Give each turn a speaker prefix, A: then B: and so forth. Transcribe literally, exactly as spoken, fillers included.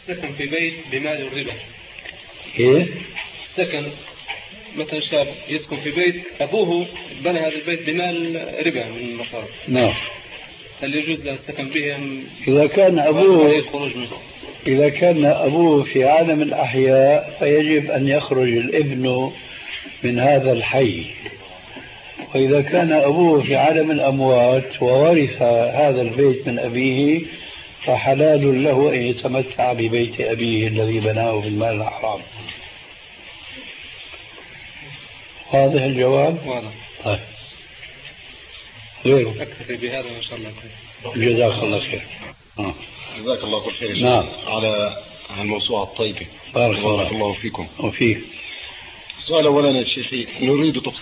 A: سكن في بيت بمال الربا.
B: كيف؟
A: سكن مثلا شاب يسكن في بيت أبوه بنى هذا البيت بمال ربا من المصارف.
B: نعم.
A: هل يجوز له السكن به أم
B: إذا كان أبوه
A: الخروج منه؟
B: إذا كان أبوه في عالم الأحياء فيجب أن يخرج الابن من هذا الحي، وإذا كان أبوه في عالم الأموات وورث هذا البيت من أبيه فحلال له أن يتمتع ببيت أبيه الذي بناه بالمال الحرام. واضح الجواب؟
A: واضح.
B: طيب غيره.
A: أكتفي بهذا وإن شاء الله خير.
B: جزاك الله خير. آه.
C: جزاك الله كل خير.
B: نعم.
C: على الموسوعة الطيبة.
B: بارك,
C: بارك الله فيكم
B: وفيك.
C: السؤال أولا يا شيخي، نريد تفصيل